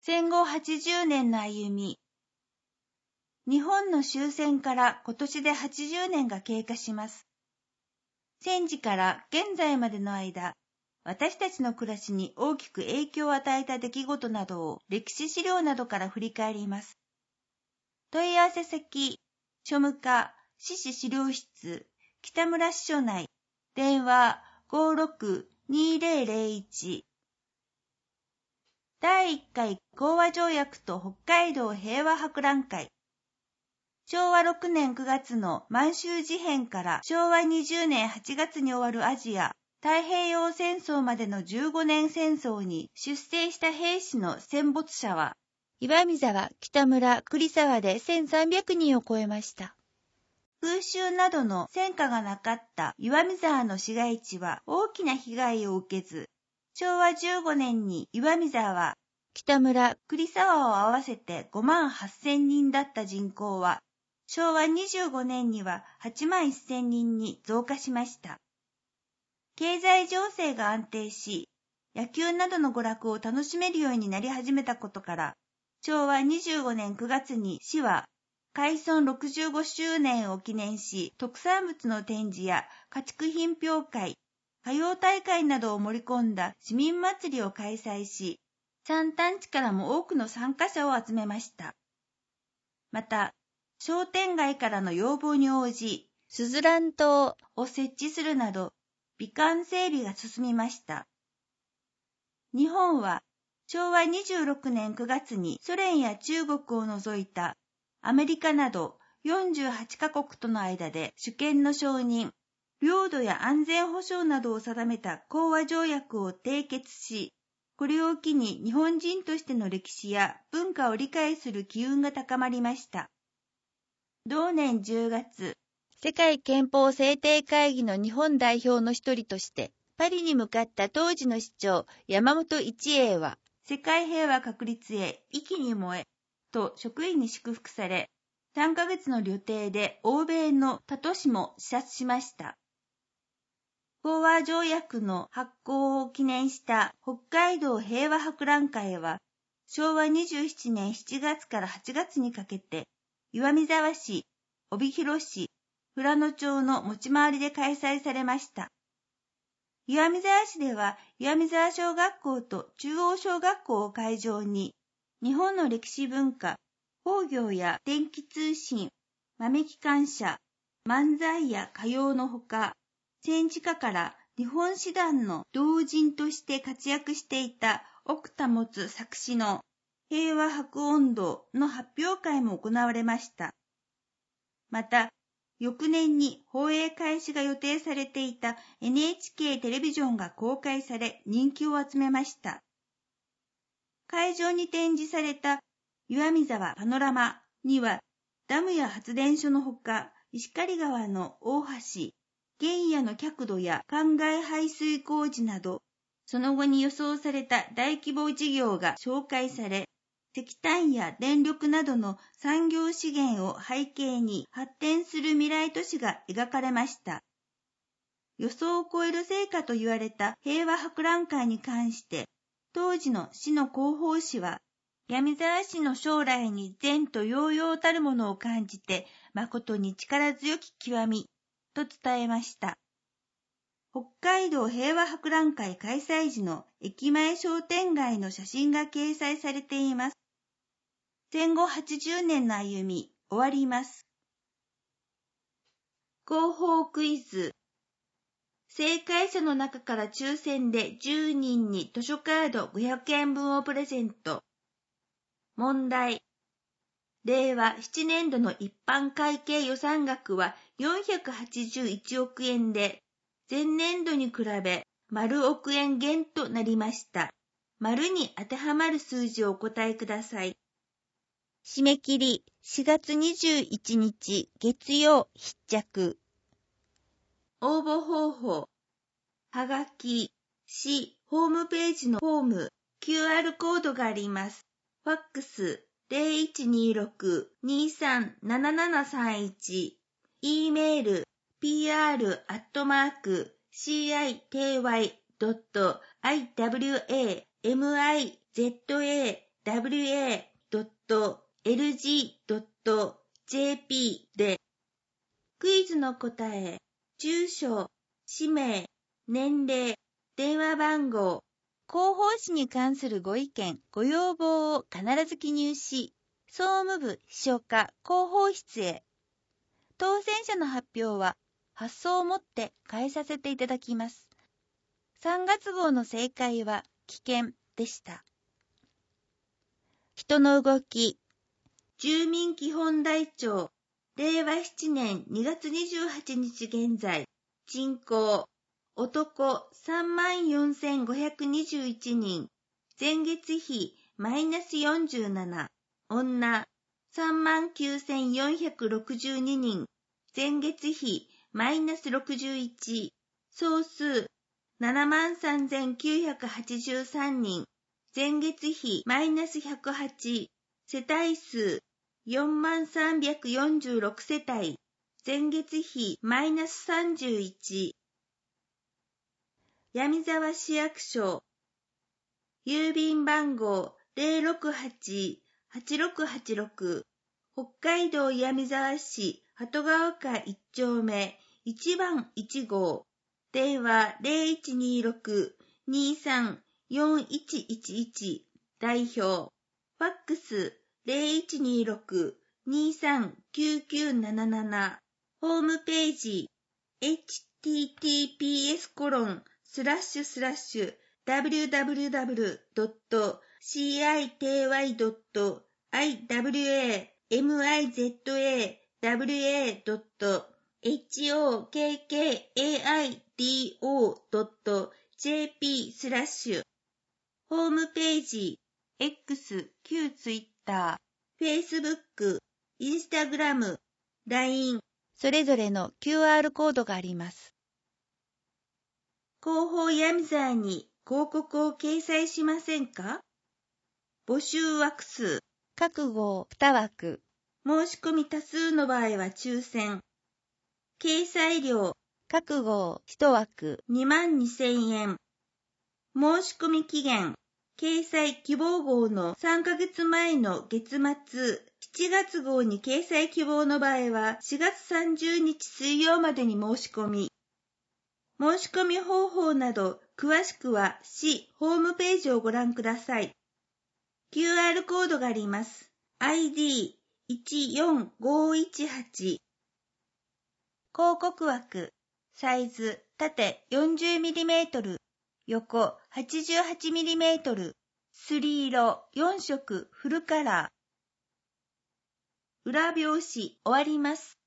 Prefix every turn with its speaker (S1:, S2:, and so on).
S1: 戦後80年の歩み。日本の終戦から今年で80年が経過します。戦時から現在までの間、私たちの暮らしに大きく影響を与えた出来事などを歴史資料などから振り返ります。問い合わせ先、庶務課、市史資料室、北村支所内、電話56-2001。第1回講和条約と北海道平和博覧会。昭和6年9月の満州事変から昭和20年8月に終わるアジア太平洋戦争までの15年戦争に出征した兵士の戦没者は、岩見沢、北村、栗沢で1300人を超えました。空襲などの戦火がなかった岩見沢の市街地は大きな被害を受けず、昭和15年に岩見沢、北村、栗沢を合わせて5万8000人だった人口は、昭和25年には8万1000人に増加しました。経済情勢が安定し、野球などの娯楽を楽しめるようになり始めたことから、昭和25年9月に市は、開村65周年を記念し、特産物の展示や家畜品評会、歌謡大会などを盛り込んだ市民祭りを開催し、山間地からも多くの参加者を集めました。また、商店街からの要望に応じ、すずらん島を設置するなど、美観整備が進みました。日本は昭和26年9月にソ連や中国を除いたアメリカなど48カ国との間で主権の承認、領土や安全保障などを定めた講和条約を締結し、これを機に日本人としての歴史や文化を理解する機運が高まりました。同年10月、世界憲法制定会議の日本代表の一人として、パリに向かった当時の市長、山本一英は、世界平和確立へ意気に燃え、と職員に祝福され、3ヶ月の旅程で欧米の他都市も視察しました。講和条約の発効を記念した北海道平和博覧会は、昭和27年7月から8月にかけて、岩見沢市、帯広市、富良野町の持ち回りで開催されました。岩見沢市では岩見沢小学校と中央小学校を会場に、日本の歴史文化、工業や電気通信、豆機関車、漫才や歌謡のほか、戦時下から日本師団の同人として活躍していた奥田持作詞の平和博音堂の発表会も行われました。また、翌年に放映開始が予定されていた NHK テレビジョンが公開され人気を集めました。会場に展示された岩見沢パノラマにはダムや発電所のほか石狩川の大橋、原野の脚土や灌漑排水工事などその後に予想された大規模事業が紹介され、石炭や電力などの産業資源を背景に発展する未来都市が描かれました。予想を超える成果と言われた平和博覧会に関して、当時の市の広報誌は、岩見沢市の将来に前途洋々たるものを感じて、誠に力強き極み、と伝えました。北海道平和博覧会開催時の駅前商店街の写真が掲載されています。戦後80年の歩み、終わります。広報クイズ。正解者の中から抽選で10人に図書カード500円分をプレゼント。問題。令和7年度の一般会計予算額は481億円で、前年度に比べ丸億円減となりました。丸に当てはまる数字をお答えください。締め切り4月21日月曜必着。応募方法。はがき、市ホームページのフォーム、QR コードがあります。ファックス 0126-237731。E メール pr@city.iwamizawa wa.lg.jp で、クイズの答え、住所、氏名、年齢、電話番号、広報誌に関するご意見、ご要望を必ず記入し、総務部秘書課広報室へ。当選者の発表は発送をもって返させていただきます。3月号の正解は危険でした。人の動き。住民基本台帳。令和7年2月28日現在。人口。男34,521人。前月比マイナス47。女39,462人。前月比マイナス61。総数73,983人。前月比マイナス108。世帯数43,46世帯。前月比マイナス31。闇沢市役所。郵便番号068-8686。北海道闇沢市鳩川区1丁目1番1号。電話0126-234111。代表。ファックス0126-239977。ホームページ。https://www.citywa.iwamizado.jp/ ホームページ。X、旧ツイッター、Facebook、Instagram、LINE、それぞれの QR コードがあります。広報闇沢に広告を掲載しませんか？募集枠数。各号2枠。申し込み多数の場合は抽選。掲載料。各号1枠22,000円。申し込み期限。掲載希望号の3ヶ月前の月末、7月号に掲載希望の場合は4月30日水曜までに申し込み。申し込み方法など詳しくは市ホームページをご覧ください。QR コードがあります。ID14518。広告枠。サイズ縦 40mm。横 88mm。スリ色4色フルカラー。裏表紙終わります。